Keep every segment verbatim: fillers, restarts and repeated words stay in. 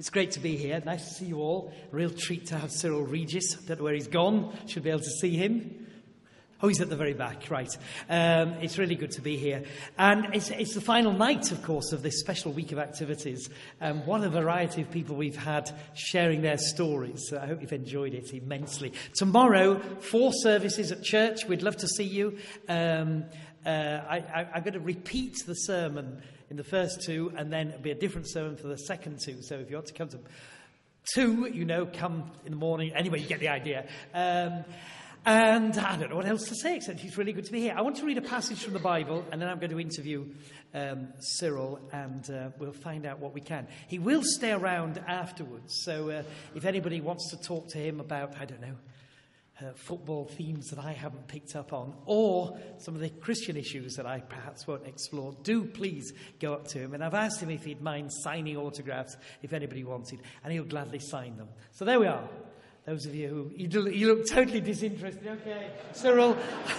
It's great to be here. Nice to see you all. A real treat to have Cyril Regis. Don't know where he's gone. Should be able to see him. Oh, he's at the very back, right. Um, it's really good to be here. And it's, it's the final night, of course, of this special week of activities. Um, what a variety of people we've had sharing their stories. So I hope you've enjoyed it immensely. Tomorrow, four services at church. We'd love to see you. Um, uh, I, I, I'm going to repeat the sermon in the first two, and then it'll be a different sermon for the second two. So if you want to come to two, you know, come in the morning. Anyway, you get the idea. Um, and I don't know what else to say, except it's really good to be here. I want to read a passage from the Bible, and then I'm going to interview um, Cyril, and uh, we'll find out what we can. He will stay around afterwards, so uh, if anybody wants to talk to him about, I don't know, Uh, football themes that I haven't picked up on, or some of the Christian issues that I perhaps won't explore, do please go up to him. And I've asked him if he'd mind signing autographs if anybody wanted, and he'll gladly sign them. So there we are. Those of you who, you, do, you look totally disinterested. Okay, Cyril,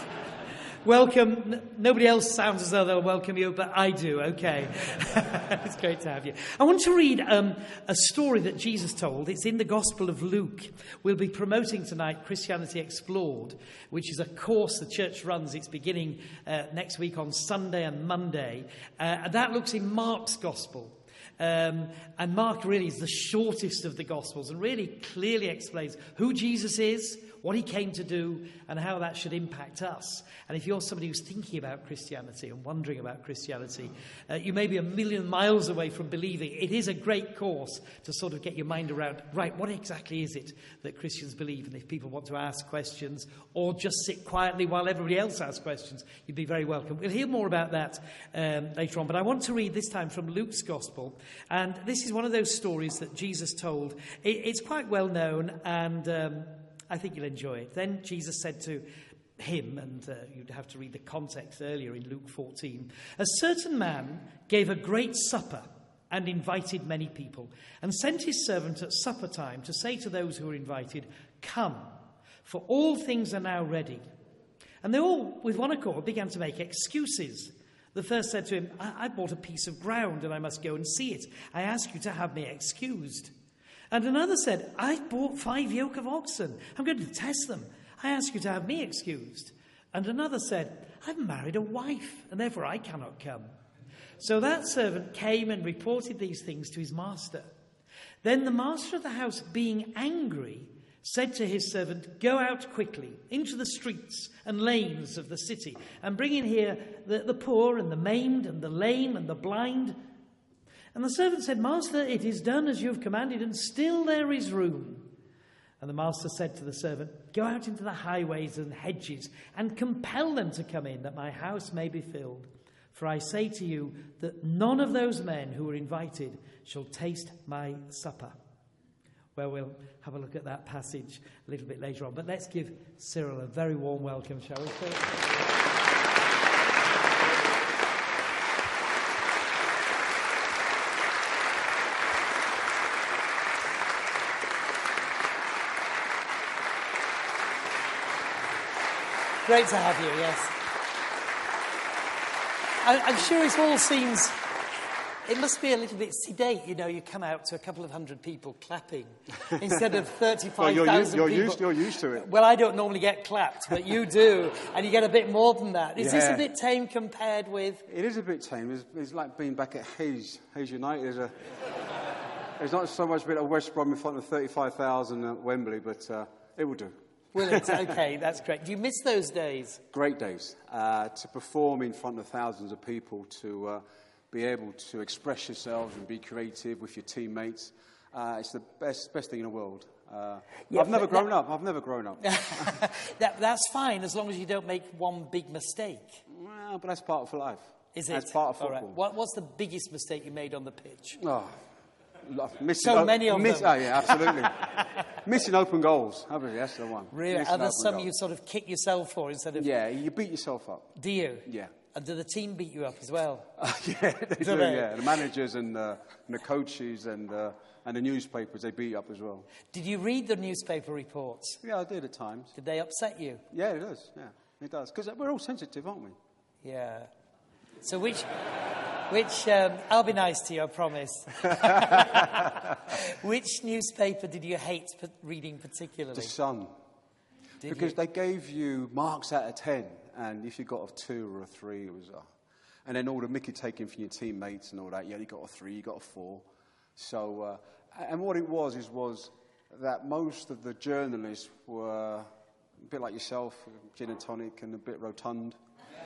welcome. N- nobody else sounds as though they'll welcome you, but I do. Okay. It's great to have you. I want to read um, a story that Jesus told. It's in the Gospel of Luke. We'll be promoting tonight Christianity Explored, which is a course the church runs. It's beginning uh, next week on Sunday and Monday. Uh, and that looks in Mark's Gospel. Um, and Mark really is the shortest of the Gospels and really clearly explains who Jesus is, what he came to do, and how that should impact us. And if you're somebody who's thinking about Christianity and wondering about Christianity, uh, you may be a million miles away from believing. It is a great course to sort of get your mind around, right, what exactly is it that Christians believe? And if people want to ask questions or just sit quietly while everybody else asks questions, you'd be very welcome. We'll hear more about that um, later on. But I want to read this time from Luke's Gospel. And this is one of those stories that Jesus told. It, it's quite well known, and Um, I think you'll enjoy it. Then Jesus said to him, and uh, you'd have to read the context earlier in Luke fourteen, a certain man gave a great supper and invited many people, and sent his servant at supper time to say to those who were invited, come, for all things are now ready. And they all, with one accord, began to make excuses. The first said to him, I, I bought a piece of ground and I must go and see it. I ask you to have me excused. And another said, I've bought five yoke of oxen. I'm going to test them. I ask you to have me excused. And another said, I've married a wife, and therefore I cannot come. So that servant came and reported these things to his master. Then the master of the house, being angry, said to his servant, go out quickly into the streets and lanes of the city, and bring in here the, the poor and the maimed and the lame and the blind. And the servant said, Master, it is done as you have commanded, and still there is room. And the master said to the servant, go out into the highways and hedges, and compel them to come in, that my house may be filled. For I say to you that none of those men who were invited shall taste my supper. Well, we'll have a look at that passage a little bit later on. But let's give Cyril a very warm welcome, shall we? Great to have you, yes. I, I'm sure it all seems, it must be a little bit sedate, you know, you come out to a couple of hundred people clapping instead of thirty-five thousand well, you're, you're people. Used, you're used to it. Well, I don't normally get clapped, but you do, and you get a bit more than that. Is yeah. this a bit tame compared with... It is a bit tame. It's, it's like being back at Hayes, Hayes United. There's, a, there's not so much bit of West Brom in front of thirty-five thousand at Wembley, but uh, it will do. Will it? Okay, that's great. Do you miss those days? Great days. Uh, to perform in front of thousands of people, to uh, be able to express yourselves and be creative with your teammates. Uh, it's the best best thing in the world. Uh, yeah, I've never grown that, up. I've never grown up. that, that's fine, as long as you don't make one big mistake. Well, but that's part of life. Is it? That's part of football. All right. What, what's the biggest mistake you made on the pitch? Oh, missing so o- many of miss, them. Oh, yeah, absolutely. Missing open goals. Obviously, that's the one. Really? Missing Are there some goals. you sort of kick yourself for instead of... Yeah, you beat yourself up. Do you? Yeah. And do the team beat you up as well? Uh, yeah, they do, do they? yeah. The managers and, uh, and the coaches and, uh, and the newspapers, they beat you up as well. Did you read the newspaper reports? Yeah, I did at times. Did they upset you? Yeah, it does. Yeah, it does. Because we're all sensitive, aren't we? Yeah. So which... Which, um, I'll be nice to you, I promise. Which newspaper did you hate p- reading particularly? The Sun. Did because you? they gave you marks out of ten, and if you got a two or a three, it was... Uh, and then all the mickey taking from your teammates and all that, yeah, you got a three, you got a four. So, uh, and what it was, is was that most of the journalists were a bit like yourself, gin and tonic and a bit rotund.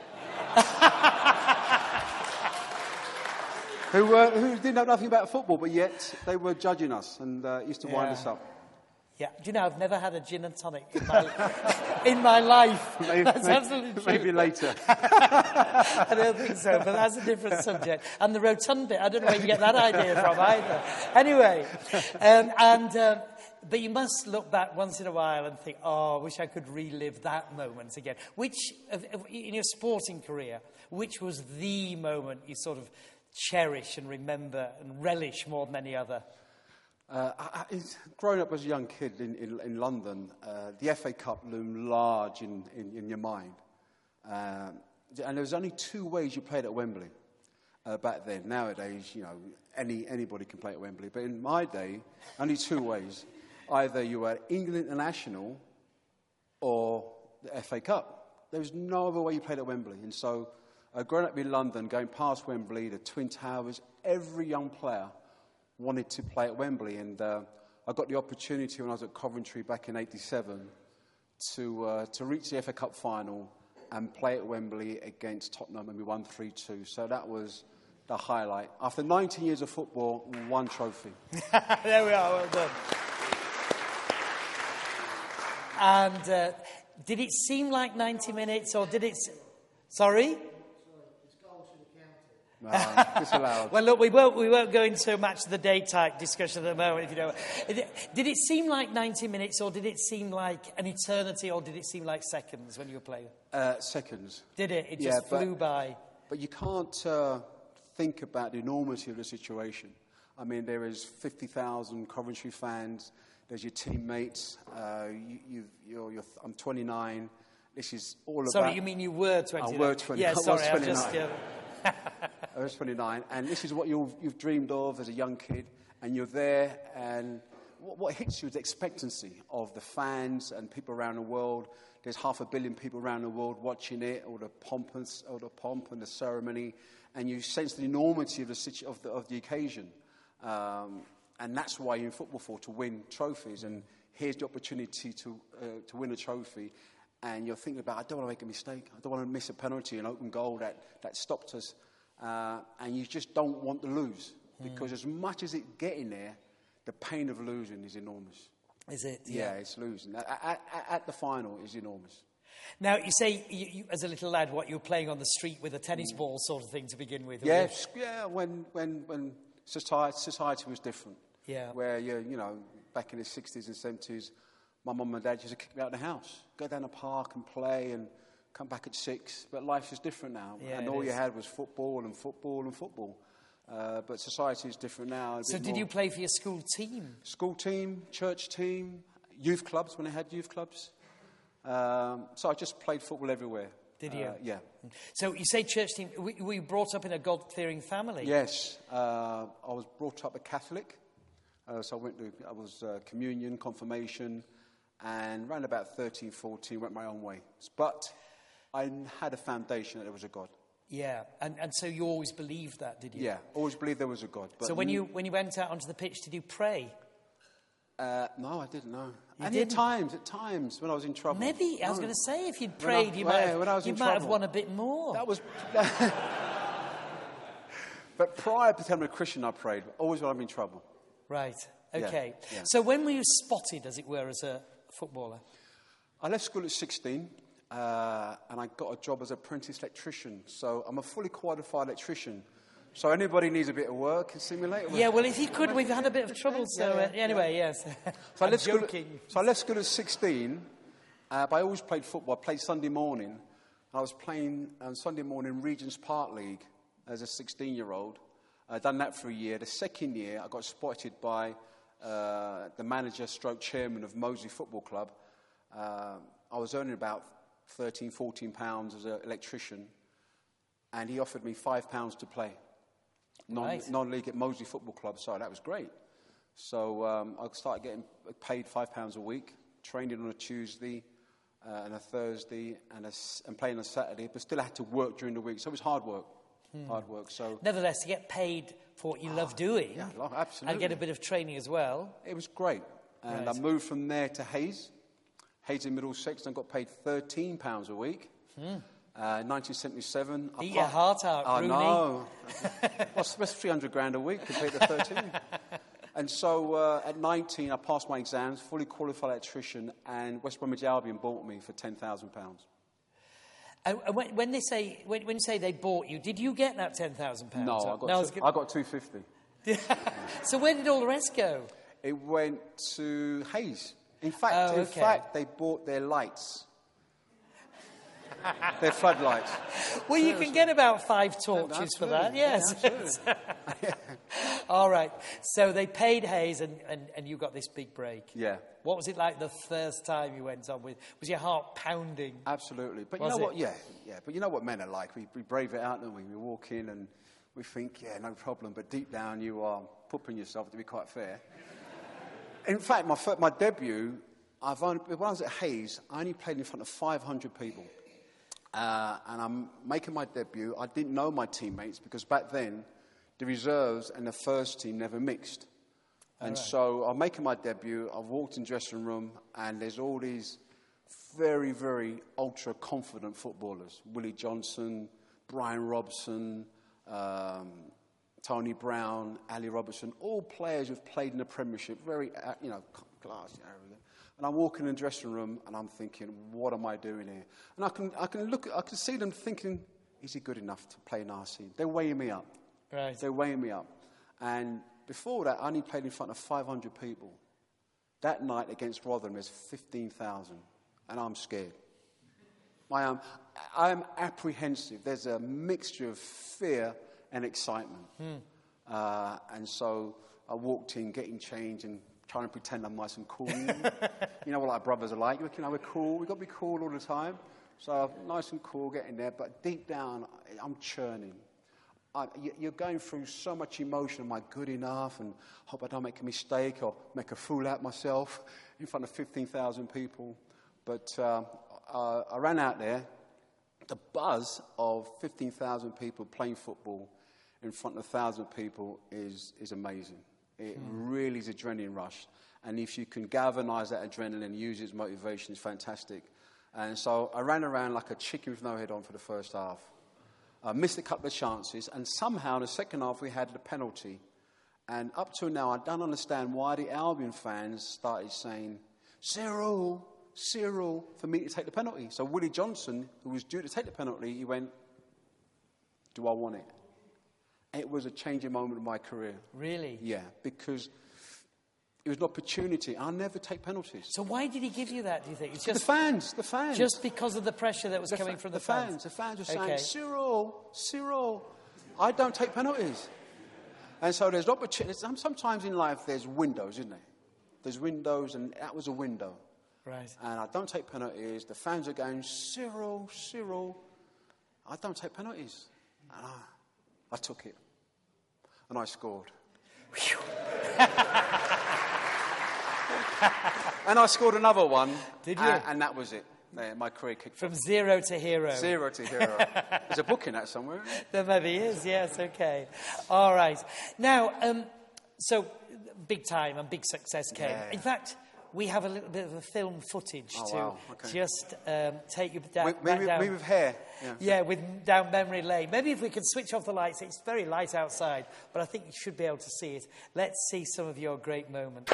who, uh, who didn't know nothing about football, but yet they were judging us and uh, used to wind Yeah. us up. Yeah, do you know, I've never had a gin and tonic in my, in my life. Maybe, That's maybe, absolutely true. maybe later. I don't think so, but that's a different subject. And the rotund bit, I don't know where you get that idea from either. Anyway, um, and um, but you must look back once in a while and think, oh, I wish I could relive that moment again. Which, of, of, in your sporting career, which was the moment you sort of cherish and remember and relish more than any other? Uh, I, I, it's- growing up as a young kid in, in, in London, uh, the F A Cup loomed large in, in, in your mind. Um, and there was only two ways you played at Wembley uh, back then. Nowadays, you know, any anybody can play at Wembley. But in my day, only two ways. Either you were England International or the F A Cup. There was no other way you played at Wembley. And so, uh, growing up in London, going past Wembley, the Twin Towers, every young player wanted to play at Wembley, and uh, I got the opportunity when I was at Coventry back in eighty-seven to uh, to reach the F A Cup final and play at Wembley against Tottenham, and we won three two. So that was the highlight. After nineteen years of football, one trophy. There we are, well done. And uh, did it seem like ninety minutes, or did it... s- Sorry? No, disallowed. Well, look, we won't, we won't go into match of the day type discussion at the moment, if you don't. Did it seem like ninety minutes, or did it seem like an eternity, or did it seem like seconds when you were playing? Uh, seconds. Did it? It Yeah, just but- flew by. But you can't uh, think about the enormity of the situation. I mean, there is fifty thousand Coventry fans. There's your teammates. Uh, you, you've, you're, you're, I'm twenty-nine. This is all about... Sorry, you mean you were twenty-nine? I were twenty. Yeah, I was sorry, I'm twenty-nine. just... Uh, I was twenty-nine, and this is what you've, you've dreamed of as a young kid, and you're there, and what, what hits you is the expectancy of the fans and people around the world. There's half a billion people around the world watching it, all the pomp and, all the pomp and the ceremony, and you sense the enormity of the, situ- of the, of the occasion. Um, and that's why you're in football for, to win trophies, and here's the opportunity to, uh, to win a trophy. And you're thinking about, I don't want to make a mistake. I don't want to miss a penalty, an open goal that, that stopped us. Uh, and you just don't want to lose. Because mm. as much as it getting there, the pain of losing is enormous. Is it? Yeah, yeah it's losing. At, at, at the final, it's enormous. Now, you say, you, you, as a little lad, what, you were playing on the street with a tennis mm. ball sort of thing to begin with? Yes, yeah, when, when, when society, society was different. Yeah. Where, you you know, back in the sixties and seventies, my mum and dad used to kick me out of the house, go down the park and play and come back at six. But life is different now. Yeah, and all is. you had was football and football and football. Uh, but society is different now. So did more. you play for your school team? School team, church team, youth clubs when they had youth clubs. Um, so I just played football everywhere. Did you? Uh, yeah. So you say church team. Were you brought up in a God-fearing family? Yes. Uh, I was brought up a Catholic. Uh, so I went to, I was uh, communion, confirmation, and around about thirteen, fourteen, went my own way. But I had a foundation that there was a God. Yeah, and, and so you always believed that, did you? Yeah, always believed there was a God. But so when you when you went out onto the pitch, did you pray? Uh, no, I didn't know. You and didn't? at times, at times, when I was in trouble. Maybe, I was No. going to say, if you'd When I- prayed, you yeah, might, have, when I was you in might have trouble. won a bit more. That was... But prior to becoming a Christian, I prayed. Always when I'm in trouble. Right, Yeah, okay. yeah. So when were you spotted, as it were, as a footballer? I left school at sixteen, uh, and I got a job as an apprentice electrician. So I'm a fully qualified electrician. So anybody needs a bit of work and simulate. Yeah, well, if you could, we've had a bit of trouble, so uh, Yeah, anyway, yes. So I I'm left school. joking. At, so I left school at sixteen, uh, but I always played football. I played Sunday morning. I was playing on Sunday morning Regent's Park League as a sixteen-year-old. I'd done that for a year. The second year, I got spotted by uh, the manager stroke chairman of Moseley Football Club. Uh, I was earning about thirteen, fourteen pounds as an electrician, and he offered me five pounds to play. Non, Right. non-league at Moseley Football Club, so that was great. So um, I started getting paid five pounds a week, training on a Tuesday uh, and a Thursday and, a, and playing on a Saturday, but still I had to work during the week. So it was hard work, hmm. hard work. So nevertheless, to get paid for what you oh, love doing, yeah, absolutely, and get a bit of training as well. It was great. And right. I moved from there to Hayes, Hayes in Middlesex, and got paid thirteen pounds a week. Hmm. Uh, nineteen seventy-seven. Eat your heart out, I Rooney. know. Well, that's three hundred grand a week compared to thirteen. And so uh, at nineteen, I passed my exams, fully qualified electrician, and West Bromwich Albion bought me for ten thousand pounds. And when, when they say, when, when you say they bought you, did you get that ten thousand pounds? No, I got, no, two, I got two fifty. So where did all the rest go? It went to Hayes. In fact, oh, in okay. fact, they bought their lights. Their floodlights. Well, you can get about five torches for that, yes. Yeah, all right. So they paid Hayes and, and, and you got this big break. Yeah. What was it like the first time you went on with? Was your heart pounding? Absolutely. But was you know it? what? Yeah, yeah. But you know what men are like. We, we brave it out, don't we? We walk in and we think, yeah, no problem. But deep down, you are pooping yourself, to be quite fair. In fact, my my debut, I've only, when I was at Hayes, I only played in front of five hundred people. Uh, and I'm making my debut. I didn't know my teammates because back then, the reserves and the first team never mixed. And right. so I'm making my debut. I've walked in the dressing room, and there's all these very, very ultra-confident footballers. Willie Johnson, Brian Robson, um, Tony Brown, Ali Robertson, all players who've played in the Premiership, very, uh, you know, class, you know, and I'm walking in the dressing room, and I'm thinking, what am I doing here? And I can, I can look, I can see them thinking, is he good enough to play in our team? They're weighing me up. Right. They're weighing me up. And before that, I only played in front of five hundred people. That night against Rotherham, there's fifteen thousand, and I'm scared. I am, I am apprehensive. There's a mixture of fear and excitement. Hmm. Uh, and so I walked in, getting changed, and trying to pretend I'm nice and cool. You know what our brothers are like. You know, we're cool. We've got to be cool all the time. So nice and cool, getting there. But deep down, I'm churning. I, you're going through so much emotion. Am I good enough? And hope I don't make a mistake or make a fool out of myself in front of fifteen thousand people. But uh, uh, I ran out there. The buzz of fifteen thousand people playing football in front of one thousand people is, is amazing. It mm. really is adrenaline rush. And if you can galvanise that adrenaline and use it as motivation, it's fantastic. And so I ran around like a chicken with no head on for the first half. I missed a couple of chances, and somehow in the second half we had the penalty. And up till now, I don't understand why the Albion fans started saying, Cyril, Cyril, for me to take the penalty. So Willie Johnson, who was due to take the penalty, he went, do I want it? It was a changing moment in my career. Really? Yeah, because it was an opportunity. I'll never take penalties. So why did he give you that, do you think? It's just the fans, the fans. Just because of the pressure that was the coming fa- from the, the fans? fans. The fans were okay. saying, Cyril, Cyril, I don't take penalties. And so there's opportunities. Sometimes in life there's windows, isn't there? There's windows, and that was a window. Right. And I don't take penalties. The fans are going, Cyril, Cyril, I don't take penalties. And I... I took it, and I scored. And I scored another one. Did you? And, and that was it. There, my career kicked From off. zero to hero. Zero to hero. There's a book in that somewhere. There maybe is, yes, okay. All right. Now, um, so big time and big success came. Yeah. In fact, we have a little bit of a film footage oh, to wow. okay. just um, take you down. Maybe, back down. maybe with hair. Yeah. yeah, with down memory lane. Maybe if we can switch off the lights. It's very light outside, but I think you should be able to see it. Let's see some of your great moments.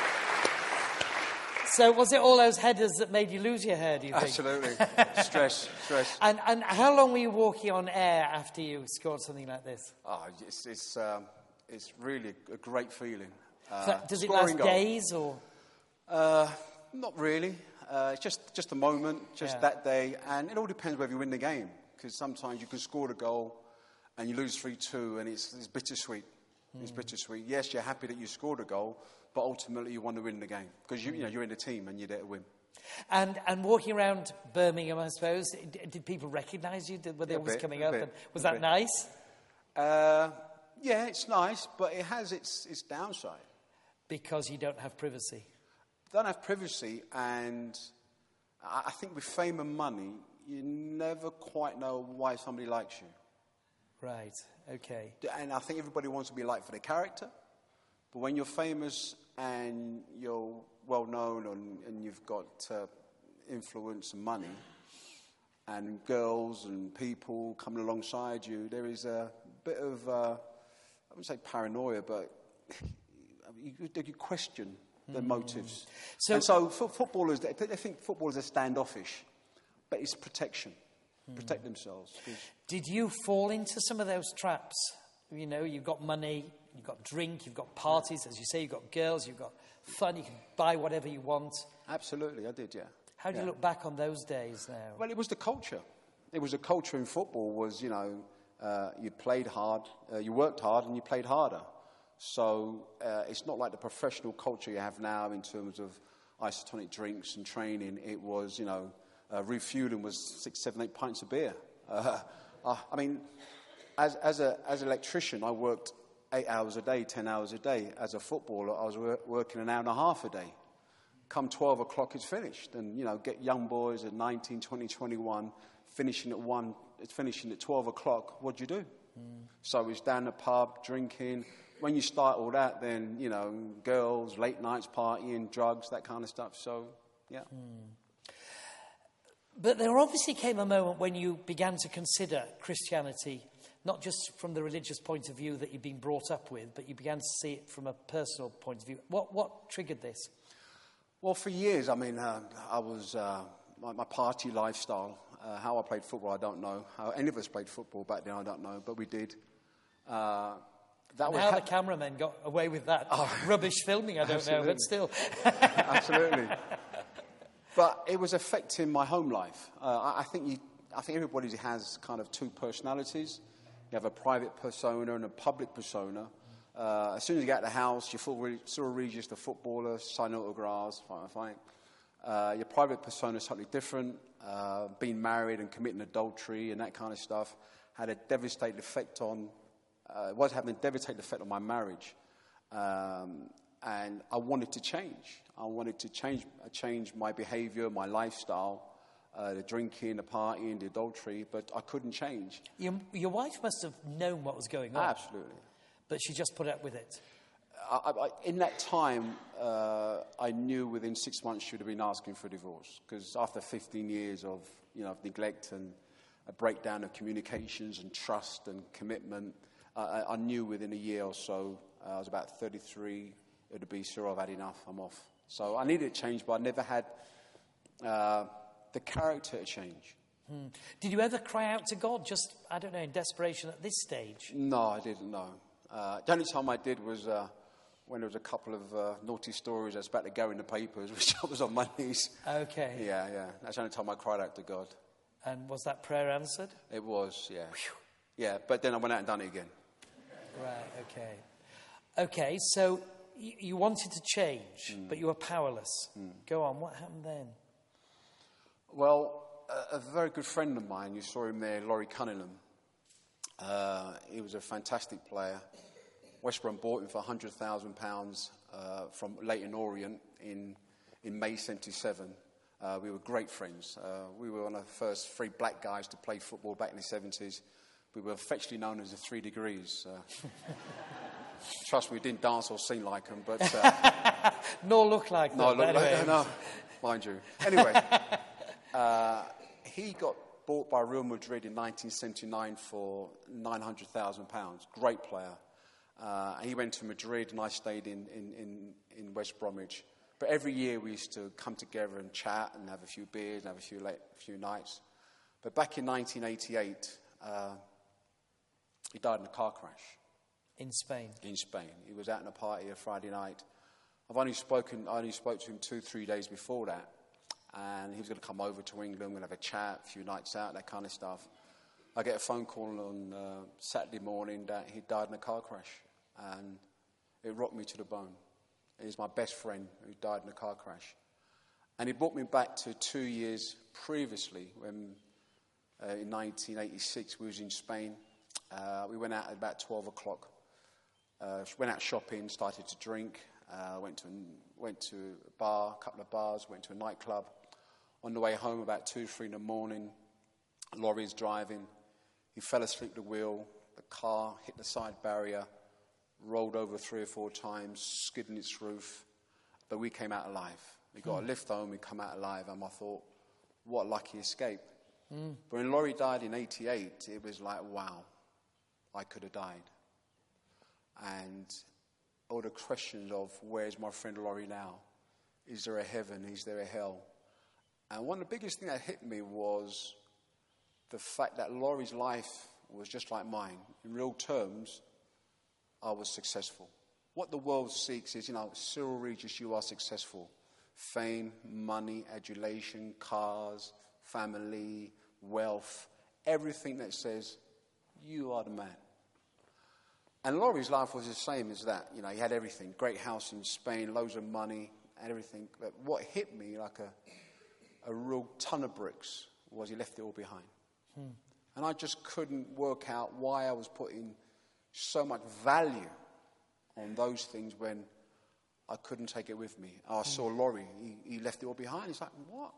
So was it all those headers that made you lose your hair, do you think? Absolutely. stress, stress. And, and how long were you walking on air after you scored something like this? Oh, it's, it's, um, it's really a great feeling. Uh, so does it last goal. days or...? Uh, not really. Uh, it's just, just a moment, just yeah. that day. And it all depends whether you win the game. Because sometimes you can score the goal and you lose three two, and it's, it's bittersweet. Mm. It's bittersweet. Yes, you're happy that you scored a goal, but ultimately you want to win the game. Because you, you know, you're in the team and you're there to win. And and walking around Birmingham, I suppose, did, did people recognise you? Did, were they a always bit, coming a up? bit, And was a that bit. nice? Uh, yeah, it's nice, but it has its, its downside. Because you don't have privacy. Don't have privacy, and I I think with fame and money, you never quite know why somebody likes you. Right, okay. And I think everybody wants to be liked for their character, but when you're famous and you're well known and, and you've got uh, influence and money, and girls and people coming alongside you, there is a bit of, uh, I wouldn't say paranoia, but you, you question their mm. motives. So, and so for footballers, they, they think footballers are standoffish, but it's protection, mm. protect themselves. Did you fall into some of those traps? You know, you've got money, you've got drink, you've got parties, as you say, you've got girls, you've got fun, you can buy whatever you want. Absolutely, I did, yeah. How do yeah. you look back on those days now? Well, it was the culture. It was the culture in football was, you know, uh, you played hard, uh, you worked hard and you played harder. So uh, it's not like the professional culture you have now in terms of isotonic drinks and training. It was, you know, uh, refueling was six, seven, eight pints of beer. Uh, uh, I mean, as, as, a, as an electrician, I worked eight hours a day, ten hours a day. As a footballer, I was wor- working an hour and a half a day. Come twelve o'clock, it's finished. And, you know, get young boys at nineteen, twenty, twenty-one, finishing at one, finishing at twelve o'clock, what do you do? Mm. So it's down the pub, drinking. When you start all that, then, you know, girls, late nights, partying, drugs, that kind of stuff. So, yeah. Mm. But there obviously came a moment when you began to consider Christianity, not just from the religious point of view that you'd been brought up with, but you began to see it from a personal point of view. What, what triggered this? Well, for years, I mean, uh, I was, uh, my, my party lifestyle, uh, how I played football, I don't know. How any of us played football back then, I don't know, but we did. Uh, that was how ha- the cameramen got away with that oh, rubbish filming, I don't absolutely. know, but still. Absolutely. But it was affecting my home life. Uh, I, I think you, I think everybody has kind of two personalities. You have a private persona and a public persona. Uh, as soon as you get out of the house, you're full, Cyril Regis, the footballer, sign autographs, fine, fine. Uh, your private persona is totally different. Uh, being married and committing adultery and that kind of stuff had a devastating effect on, uh, was having a devastating effect on my marriage. Um, and I wanted to change. I wanted to change, uh, change my behavior, my lifestyle, uh, the drinking, the partying, the adultery, but I couldn't change. Your, your wife must have known what was going on. Absolutely. But she just put up with it. I, I, in that time, uh, I knew within six months she would have been asking for a divorce. Because after fifteen years of, you know, of neglect and a breakdown of communications and trust and commitment, uh, I, I knew within a year or so, uh, I was about thirty-three, it would be, sure, I've had enough, I'm off. So I needed to change, but I never had uh, the character to change. Hmm. Did you ever cry out to God, just, I don't know, in desperation at this stage? No, I didn't, no. Uh, the only time I did was uh, when there was a couple of uh, naughty stories that's about to go in the papers, which I was on my knees. Okay. Yeah, yeah. That's the only time I cried out to God. And was that prayer answered? It was, yeah. Whew. Yeah, but then I went out and done it again. Right, okay. Okay, so y- you wanted to change, mm. but you were powerless. Mm. Go on, what happened then? Well, a, a very good friend of mine, you saw him there, Laurie Cunningham. Uh, he was a fantastic player. West Brom bought him for one hundred thousand pounds uh, from Leyton Orient in, in May seventy-seven. Uh, we were great friends. Uh, we were one of the first three black guys to play football back in the seventies. We were affectionately known as the Three Degrees. Uh, trust me, we didn't dance or sing like them, but... Uh, Nor look like them. No, look anyway. like, no, mind you. Anyway, uh, he got bought by Real Madrid in nineteen seventy-nine for nine hundred thousand pounds. Great player. Uh, and he went to Madrid and I stayed in, in, in, in West Bromwich. But every year we used to come together and chat and have a few beers and have a few, late, a few nights. But back in nineteen eighty-eight, uh, he died in a car crash. In Spain? In Spain. He was out in a party a Friday night. I've only spoken, I only spoke to him two, three days before that. And he was going to come over to England, we're going to have a chat, a few nights out, that kind of stuff. I get a phone call on uh, Saturday morning that he died in a car crash. And it rocked me to the bone. He's my best friend who died in a car crash. And he brought me back to two years previously when uh, in nineteen eighty-six we was in Spain. Uh, we went out at about twelve o'clock. Uh, went out shopping, started to drink. Uh, went to a, went to a bar, a couple of bars, went to a nightclub. On the way home, about two, three in the morning, Laurie's driving. He fell asleep at the wheel. The car hit the side barrier, rolled over three or four times, skidding its roof. But we came out alive. We got hmm. a lift home, we come out alive, and I thought, what a lucky escape. Mm. But when Laurie died in eighty-eight, it was like, wow, I could have died. And all the questions of, where's my friend Laurie now? Is there a heaven? Is there a hell? And one of the biggest things that hit me was the fact that Laurie's life was just like mine. In real terms, I was successful. What the world seeks is, you know, Cyril Regis, you are successful. Fame, money, adulation, cars, family, wealth, everything that says, you are the man. And Laurie's life was the same as that. You know, he had everything. Great house in Spain, loads of money, and everything. But what hit me like a, a real ton of bricks was he left it all behind. Hmm. And I just couldn't work out why I was putting so much value on those things when I couldn't take it with me. I saw Laurie, he, he left it all behind. It's like, what?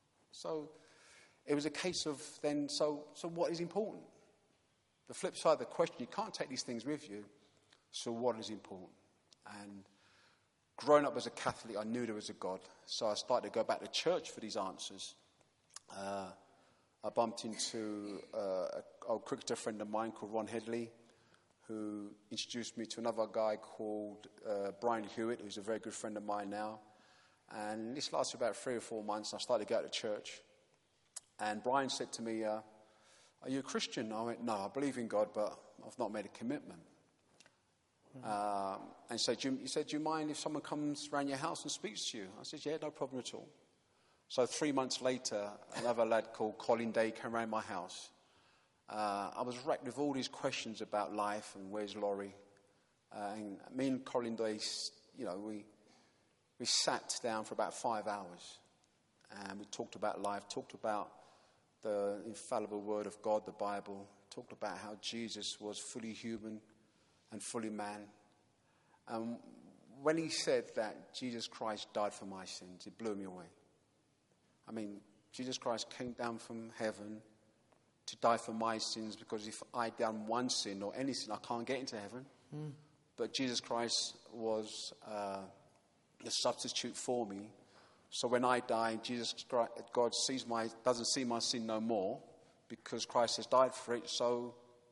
So it was a case of then, so so what is important? The flip side of the question, you can't take these things with you, so what is important? And growing up as a Catholic, I knew there was a God, so I started to go back to church for these answers. Uh, I bumped into uh, an old cricketer friend of mine called Ron Headley, who introduced me to another guy called uh, Brian Hewitt, who's a very good friend of mine now. And this lasted about three or four months, and I started to go to church. And Brian said to me, uh, are you a Christian? I went, no, I believe in God, but I've not made a commitment. Mm-hmm. Um, and so do you, he said, do you mind if someone comes around your house and speaks to you? I said, yeah, no problem at all. So three months later, another lad called Colin Day came around my house. Uh, I was racked with all these questions about life and where's Laurie. Uh, and me and Colin Day, you know, we we sat down for about five hours. And we talked about life, talked about the infallible word of God, the Bible, talked about how Jesus was fully human and fully man. And when he said that Jesus Christ died for my sins, it blew me away. I mean, Jesus Christ came down from heaven to die for my sins, because if I done one sin or any sin, I can't get into heaven. Mm. But Jesus Christ was uh, the substitute for me. So when I die, Jesus Christ, God sees my doesn't see my sin no more, because Christ has died for it. So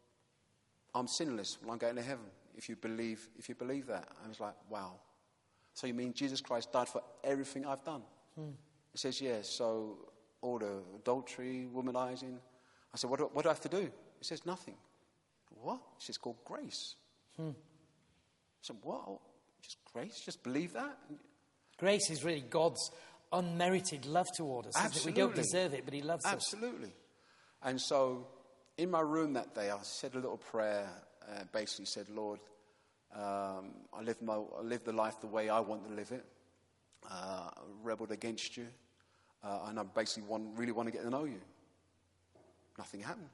I'm sinless when I go into heaven. If you believe, if you believe that, I was like, wow. So you mean Jesus Christ died for everything I've done? Mm. He says, yes. Yeah, so all the adultery, womanizing. I said, what do, what do I have to do? He says, nothing. What? It's called grace. Hmm. I said, what? Just grace? Just believe that? Grace is really God's unmerited love toward us. Absolutely. We don't deserve it, but he loves Absolutely. us. Absolutely. And so in my room that day, I said a little prayer, uh, basically said, Lord, um, I, live my, I live the life the way I want to live it. Uh, I rebelled against you. Uh, and I basically want, really want to get to know you. Nothing happened.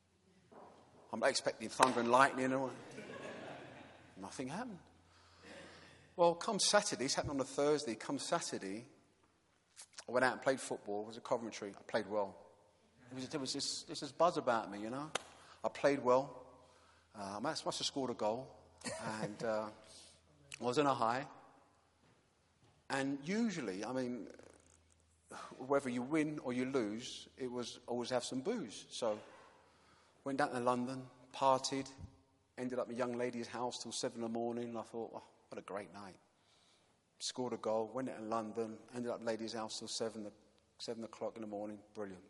I'm expecting thunder and lightning. Or nothing happened. Well, come Saturday, it's happened on a Thursday, come Saturday, I went out and played football. It was at Coventry. I played well. It was, there was this, this, this buzz about me, you know. I played well. Uh, I must, must have scored a goal. And uh, I was in a high. And usually, I mean, whether you win or you lose, it was always have some booze. So went down to London, partied, ended up at a young lady's house till seven in the morning. I thought, oh, what a great night. Scored a goal, went into London, ended up at a lady's house till seven, seven o'clock in the morning. Brilliant.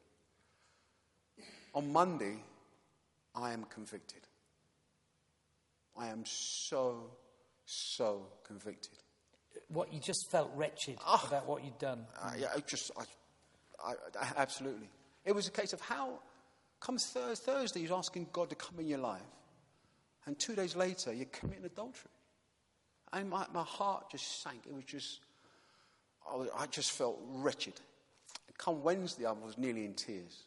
On Monday, I am convicted. I am so, so convicted. What, you just felt wretched oh, about what you'd done? Uh, yeah, I just, I, I, I, absolutely. It was a case of how, comes Thursday, Thursday, you're asking God to come in your life, and two days later, you're committing adultery. And my, my heart just sank. It was just, I, was, I just felt wretched. Come Wednesday, I was nearly in tears.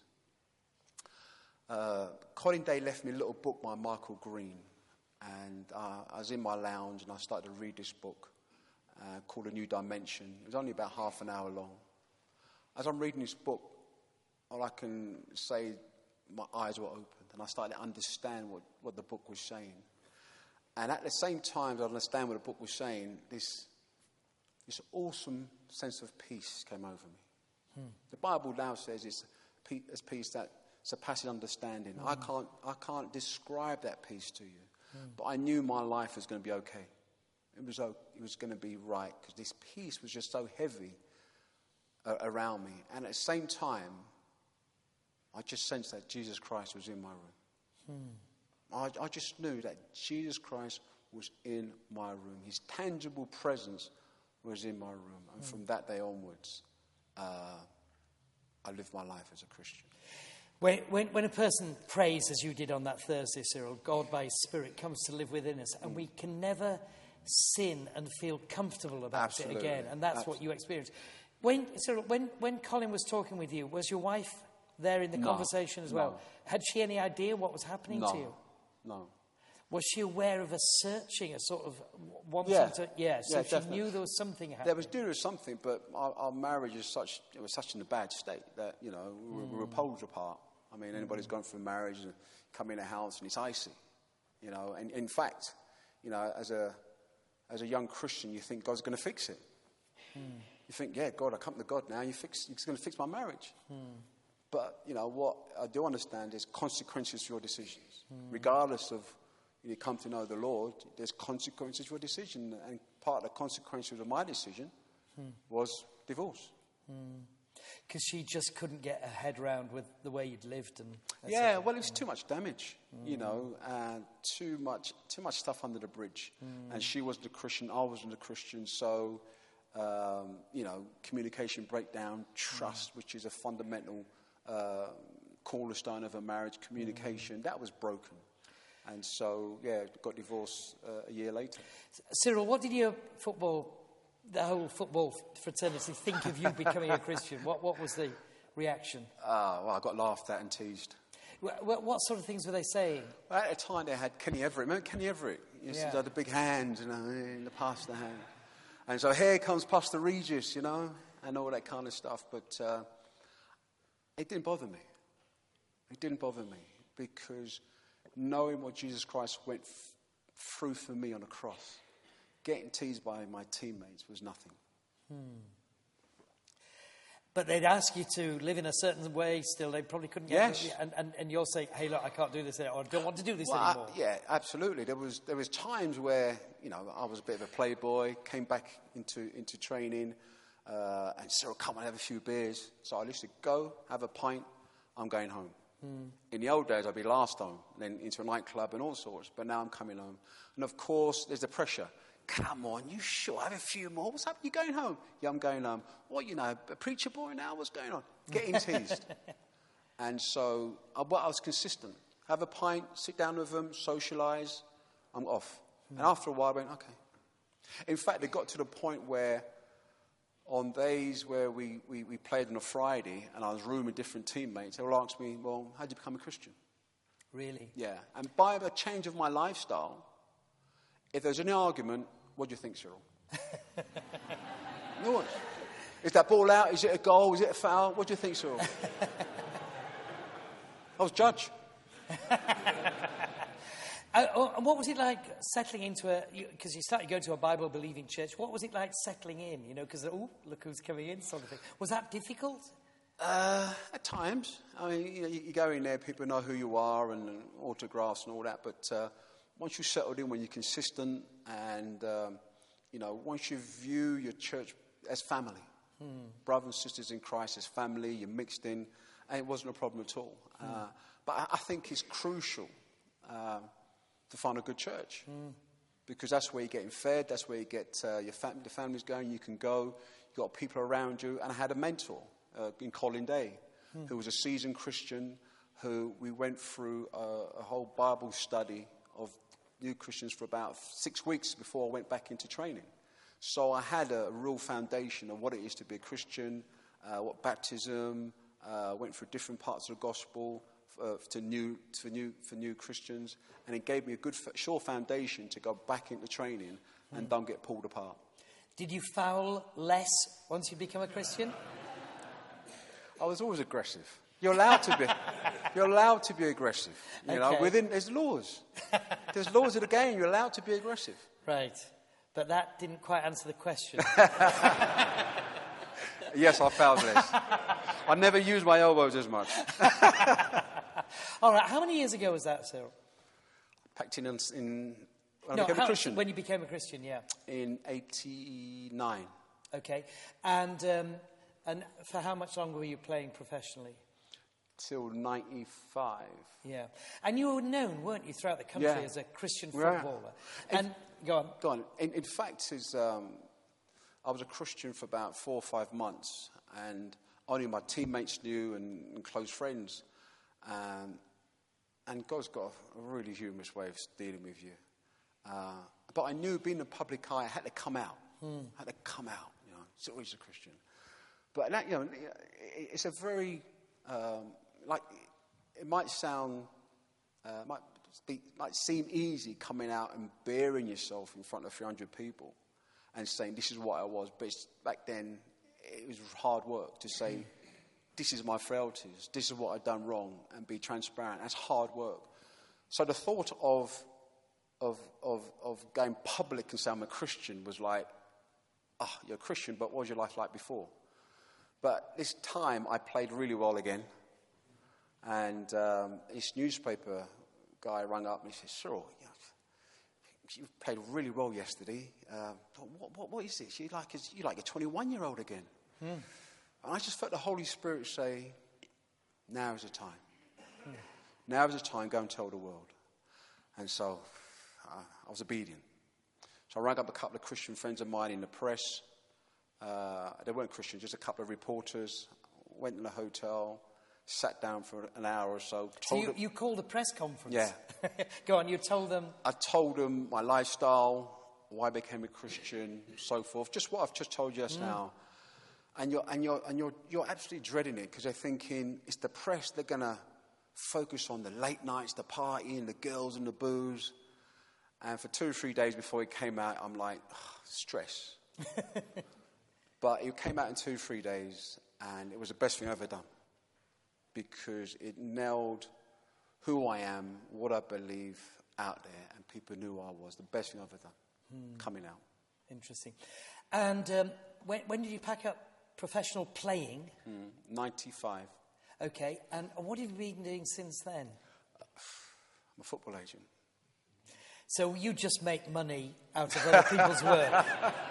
Uh, Colin Day left me a little book by Michael Green, and uh, I was in my lounge, and I started to read this book. uh, called A New Dimension. It was only about half an hour long. As I'm reading this book, all I can say, my eyes were opened, and I started to understand what, what the book was saying. And at the same time as I understand what the book was saying, this, this awesome sense of peace came over me. Hmm. The Bible now says it's a peace that surpasses understanding. Hmm. I can't, I can't describe that peace to you, hmm. but I knew my life was going to be okay. It was, it was going to be right, because this peace was just so heavy uh, around me. And at the same time, I just sensed that Jesus Christ was in my room. Hmm. I, I just knew that Jesus Christ was in my room. His tangible presence was in my room. And hmm. from that day onwards, uh, I lived my life as a Christian. When, when, when a person prays, as you did on that Thursday, Cyril, God by His Spirit comes to live within us, and mm. we can never sin and feel comfortable about Absolutely. it again. And that's Absolutely. What you experienced. When, Cyril, when, when Colin was talking with you, was your wife there in the no, conversation as well? No. Had she any idea what was happening no, to you? No. Was she aware of a searching, a sort of wanting yeah. to... Yeah, so yeah, she definitely. knew there was something happening. There was there was something, but our, our marriage is such... It was such in a bad state that, you know, we, mm. we were poles apart. I mean, anybody's mm. gone through marriage and come in a house and it's icy, you know. And in fact, you know, as a as a young Christian, you think God's going to fix it. Mm. You think, yeah, God, I come to God now. You fix, He's going to fix my marriage. Mm. But, you know, what I do understand is consequences for your decisions. Mm. Regardless of you come to know the Lord, there's consequences for your decision. And part of the consequences of my decision mm. was divorce. Because mm. she just couldn't get her head round with the way you'd lived. And yeah, well, it was too much damage, mm. you know, and too much too much stuff under the bridge. Mm. And she wasn't a Christian, I wasn't a Christian, so, um, you know, communication breakdown, trust, mm. which is a fundamental uh, cornerstone of a marriage, communication, mm. that was broken. And so, yeah, got divorced uh, a year later. Cyril, what did your football... the whole football fraternity think of you becoming a Christian? What what was the reaction? Ah, uh, well, I got laughed at and teased. What, what sort of things were they saying? Well, at the time, they had Kenny Everett. Remember Kenny Everett? He used yeah. to have the big hand, you know, in the pastor hand. And so here comes Pastor Regis, you know, and all that kind of stuff. But uh, it didn't bother me. It didn't bother me because knowing what Jesus Christ went f- through for me on the cross, getting teased by my teammates was nothing. Hmm. But they'd ask you to live in a certain way still. They probably couldn't get yes. it. And, and, and you'll say, hey, look, I can't do this or I don't want to do this well, anymore. I, yeah, absolutely. There was there was times where, you know, I was a bit of a playboy, came back into, into training, uh, and Cyril, come and have a few beers. So I used to go, have a pint, I'm going home. Hmm. In the old days, I'd be last home, then into a nightclub and all sorts. But now I'm coming home. And of course, there's the pressure. Come on, you sure? Have a few more. What's up? You going home? Yeah, I'm going home. What, you know, a preacher boy now? What's going on? Getting teased. And so I, well, I was consistent. Have a pint, sit down with them, socialise. I'm off. Mm. And after a while, I went, okay. In fact, it got to the point where on days where we, we, we played on a Friday and I was rooming different teammates, they would ask me, well, how did you become a Christian? Really? Yeah. And by the change of my lifestyle, if there's any argument, what do you think, Cyril? No one. Is that ball out? Is it a goal? Is it a foul? What do you think, Cyril? I was judge. uh, what was it like settling into a... Because you, you started going to a Bible-believing church. What was it like settling in? You know, because, oh, look who's coming in, sort of thing. Was that difficult? Uh, at times. I mean, you know, you, you go in there, people know who you are and, and autographs and all that, but... Uh, Once you're settled in, when you're consistent, and um, you know, once you view your church as family, hmm. brothers and sisters in Christ as family, you're mixed in, and it wasn't a problem at all. Hmm. Uh, but I, I think it's crucial uh, to find a good church hmm. because that's where you're getting fed, that's where you get uh, your fam- the family's going. You can go, you've got people around you, and I had a mentor uh, in Colin Day, hmm. who was a seasoned Christian, who we went through a, a whole Bible study of new Christians for about six weeks before I went back into training. So I had a real foundation of what it is to be a Christian, uh, what baptism, uh, went through different parts of the gospel uh, to new, for new for new Christians, and it gave me a good, sure foundation to go back into training and mm. don't get pulled apart. Did you foul less once you become a Christian? I was always aggressive. You're allowed to be. You're allowed to be aggressive. You know, Okay. within there's laws. There's laws of the game. You're allowed to be aggressive. Right. But that didn't quite answer the question. Yes, I fouled less. I never used my elbows as much. All right. How many years ago was that, Cyril? Packed in, in when No, I became how- a Christian When you became a Christian, yeah. in eighty-nine. Okay. And um, and for how much longer were you playing professionally? Till ninety-five. Yeah. And you were known, weren't you, throughout the country Yeah. as a Christian Yeah. footballer? And go on. Go on. In, in fact, is um, I was a Christian for about four or five months, and only my teammates knew and, and close friends. Um, and God's got a, a really humorous way of dealing with you. Uh, but I knew being in the public eye, I had to come out. Hmm. I had to come out. You know, it's always a Christian. But that, you know, it, it's a very um, like it might sound, uh, might be, might seem easy coming out and bearing yourself in front of three hundred people and saying this is what I was. But it's, back then, it was hard work to say this is my frailties, this is what I've done wrong, and be transparent. That's hard work. So the thought of of of of going public and saying I'm a Christian was like, ah, oh, you're a Christian, but what was your life like before? But this time I played really well again. And um, this newspaper guy rang up and he said, Cyril, you played really well yesterday. Uh, what, what, what is this? You're like, you're like a twenty-one-year-old again. Hmm. And I just felt the Holy Spirit say, now is the time. Hmm. Now is the time, go and tell the world. And so uh, I was obedient. So I rang up a couple of Christian friends of mine in the press. Uh, they weren't Christians, just a couple of reporters. Went in a hotel, sat down for an hour or so. So you, them, you called a press conference? Yeah. Go on, you told them... I told them my lifestyle, why I became a Christian, so forth. Just what I've just told you just mm. now. And you're, and you're, and you're, you're absolutely dreading it because they're thinking it's the press, they're going to focus on the late nights, the partying, the girls and the booze. And for two or three days before it came out, I'm like, oh, stress. But it came out in two or three days, and it was the best thing I've ever done. Because it nailed who I am, what I believe out there, and people knew who I was. The best thing I've ever done, hmm. coming out. Interesting. And um, when, when did you pack up professional playing? Mm, ninety-five. Okay, and what have you been doing since then? Uh, I'm a football agent. So you just make money out of other people's work?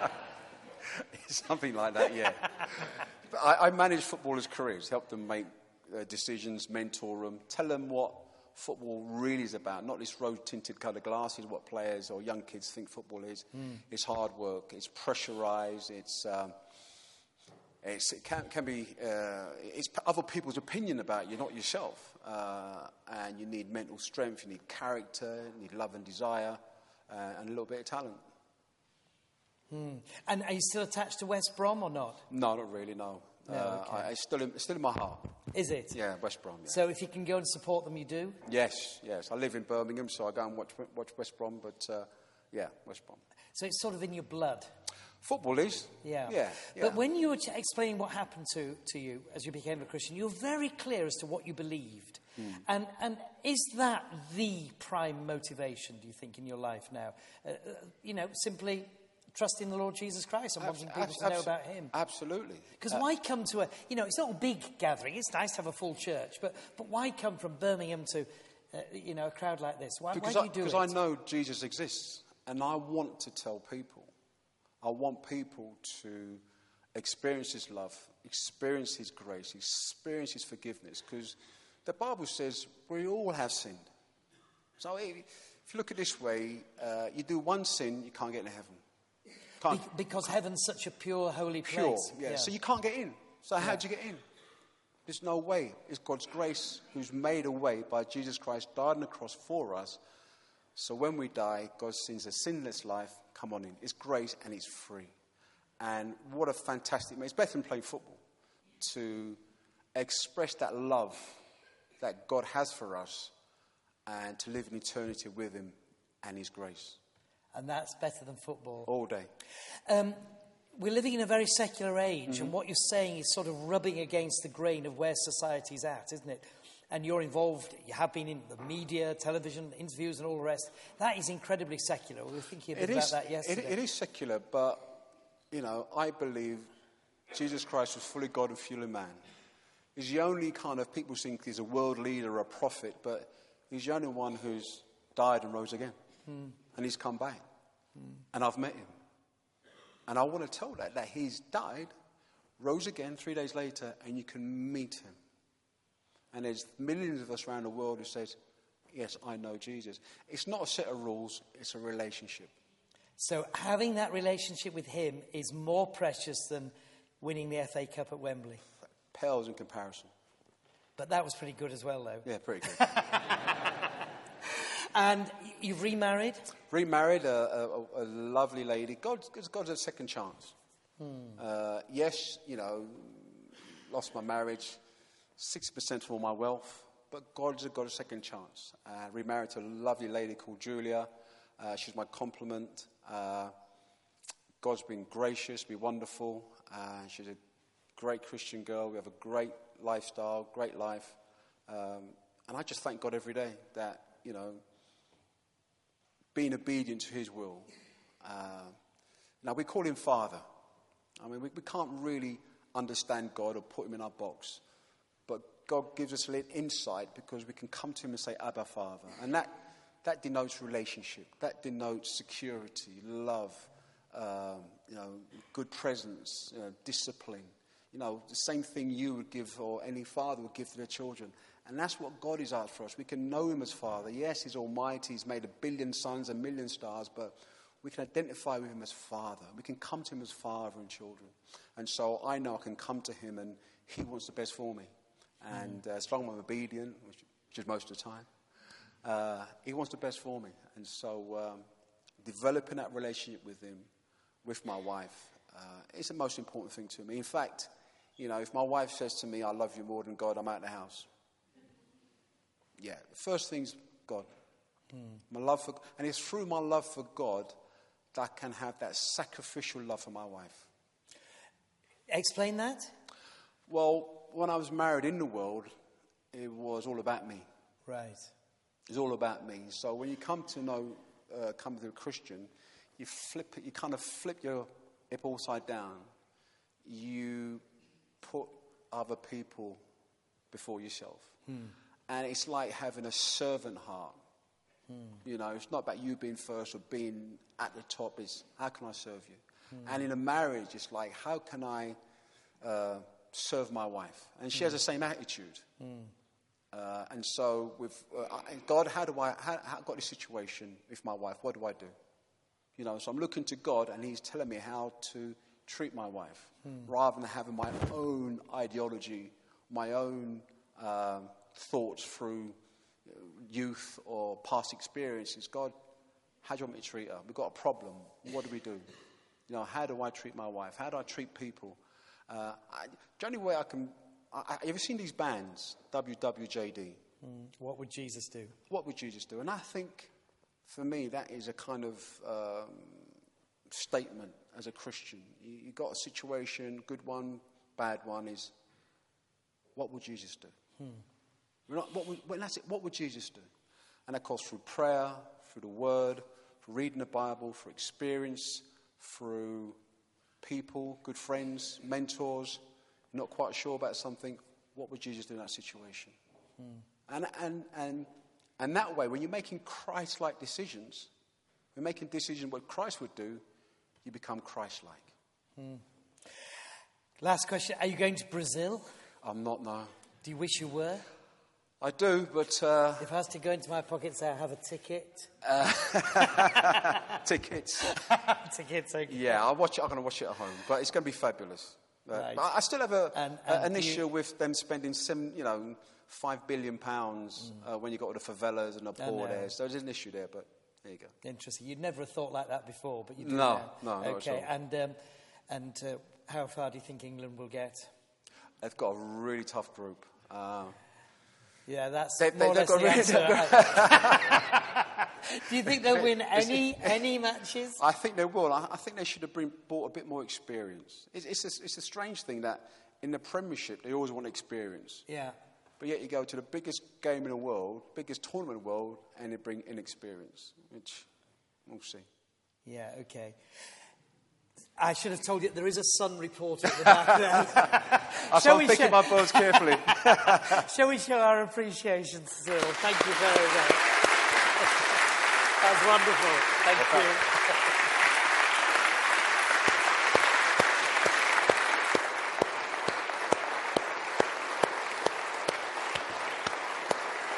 Something like that, yeah. But I, I manage footballers' careers, help them make uh, decisions, mentor them, tell them what football really is about, not this rose-tinted coloured glasses, what players or young kids think football is. Mm. It's hard work, it's pressurised, it's, um, it's, it can, can be, uh, it's other people's opinion about you, not yourself. Uh, and you need mental strength, you need character, you need love and desire, uh, and a little bit of talent. Hmm. And are you still attached to West Brom or not? No, not really, no. no uh, okay. I, it's, still in, it's still in my heart. Is it? Yeah, West Brom, yeah. So if you can go and support them, you do? Yes, yes. I live in Birmingham, so I go and watch, watch West Brom, but uh, yeah, West Brom. So it's sort of in your blood? Football is. Yeah. Yeah, yeah. But when you were t- explaining what happened to, to you as you became a Christian, you were very clear as to what you believed. Mm. And, and is that the prime motivation, do you think, in your life now? Uh, uh, you know, simply trusting the Lord Jesus Christ and wanting people to know about him. Absolutely. Because uh, why come to a, you know, it's not a big gathering. It's nice to have a full church. But, but why come from Birmingham to, uh, you know, a crowd like this? Why, why do you do I, it? Because I know Jesus exists. And I want to tell people. I want people to experience his love, experience his grace, experience his forgiveness. Because the Bible says we all have sinned. So if you look at it this way, uh, you do one sin, you can't get into heaven. Be- because heaven's such a pure, holy place. Pure, yeah. yeah. So you can't get in. So yeah. how do you get in? There's no way. It's God's grace who's made a way by Jesus Christ, died on the cross for us. So when we die, God sends a sinless life. Come on in. It's grace and it's free. And what a fantastic... It's better than playing football. To express that love that God has for us and to live in eternity with him and his grace. And that's better than football. All day. Um, we're living in a very secular age, mm-hmm. and what you're saying is sort of rubbing against the grain of where society's at, isn't it? And you're involved, you have been in the media, television, interviews and all the rest. That is incredibly secular. We were thinking a bit it about is, that yesterday. It, it is secular, but, you know, I believe Jesus Christ was fully God and fully man. He's the only kind of, people think he's a world leader, a prophet, but he's the only one who's died and rose again. Mm. And he's come back. Mm. And I've met him. And I want to tell that, that he's died, rose again three days later, and you can meet him. And there's millions of us around the world who says, yes, I know Jesus. It's not a set of rules, it's a relationship. So having that relationship with him is more precious than winning the F A Cup at Wembley. Pales in comparison. But that was pretty good as well, though. Yeah, pretty good. And you've remarried? Remarried, a, a, a lovely lady. God, God's a second chance. Hmm. Uh, yes, you know, lost my marriage, sixty percent of all my wealth, but God's got a second chance. Uh, remarried to a lovely lady called Julia. Uh, she's my complement. Uh, God's been gracious, been wonderful. Uh, she's a great Christian girl. We have a great lifestyle, great life. Um, and I just thank God every day that, you know, being obedient to his will. Uh, now, we call him Father. I mean, we, we can't really understand God or put him in our box. But God gives us a little insight because we can come to him and say, Abba, Father. And that, that denotes relationship. That denotes security, love, um, you know, good presence, you know, discipline. You know, the same thing you would give or any father would give to their children. And that's what God is after for us. We can know him as Father. Yes, he's almighty. He's made a billion suns, a million stars, but we can identify with him as Father. We can come to him as father and children. And so I know I can come to him and he wants the best for me. And uh, as long as I'm obedient, which, which is most of the time, uh, he wants the best for me. And so um, developing that relationship with him, with my wife, uh, is the most important thing to me. In fact, you know, if my wife says to me, I love you more than God, I'm out of the house. Yeah, the first thing's God. Mm. My love for, and it's through my love for God that I can have that sacrificial love for my wife. Explain that. Well, when I was married in the world, it was all about me. Right. It's all about me. So when you come to know, uh, come to a Christian, you flip it, you kind of flip your hip upside down. You put other people before yourself. Hmm. And it's like having a servant heart. Hmm. You know, it's not about you being first or being at the top. It's how can I serve you? Hmm. And in a marriage, it's like how can I uh, serve my wife? And she hmm. has the same attitude. Hmm. Uh, and so with uh, God, how do I, how, how I got this situation with my wife? What do I do? You know, so I'm looking to God and he's telling me how to treat my wife hmm. rather than having my own ideology, my own uh, thoughts through youth or past experiences. God, how do you want me to treat her? We've got a problem. What do we do? You know, how do I treat my wife? How do I treat people? Uh, I, the only way I can... I, I, have you ever seen these bands? W W J D. Mm, what would Jesus do? What would Jesus do? And I think, for me, that is a kind of um, statement as a Christian. You, you got a situation, good one, bad one, is what would Jesus do? Hmm. We're not, what, would, well, that's it, what would Jesus do? And of course, through prayer, through the Word, through reading the Bible, through experience, through people, good friends, mentors, not quite sure about something, what would Jesus do in that situation? Hmm. And, and, and, and that way, when you're making Christ-like decisions, when you're making decisions what Christ would do, you become Christ-like. Hmm. Last question. Are you going to Brazil? I'm not, no. Do you wish you were? I do, but... Uh, if I was to go into my pocket and say I have a ticket... Uh, tickets. Tickets, okay. Yeah, I'll watch it, I'm going to watch it at home, but it's going to be fabulous. Uh, right. But I still have a, and, and an issue you... with them spending some, you know, five billion pounds mm. uh, when you got all the favelas and the poor there. So there's an issue there, but there you go. Interesting. You'd never have thought like that before, but you do no, now. No, no, okay. And um, and uh, how far do you think England will get? They've got a really tough group. Uh, yeah, that's they, more they, or less the really answer. Do you think they'll win any any matches? I think they will. I, I think they should have bring, brought a bit more experience. It's, it's, a, it's a strange thing that in the Premiership they always want experience. Yeah. But yet you go to the biggest game in the world, biggest tournament in the world, and they bring inexperience, which we'll see. Yeah, okay. I should have told you there is a Sun reporter at the back there. I'm picking show... my balls carefully. Shall we show our appreciation, Cyril? Thank you very much. That was wonderful. Thank you.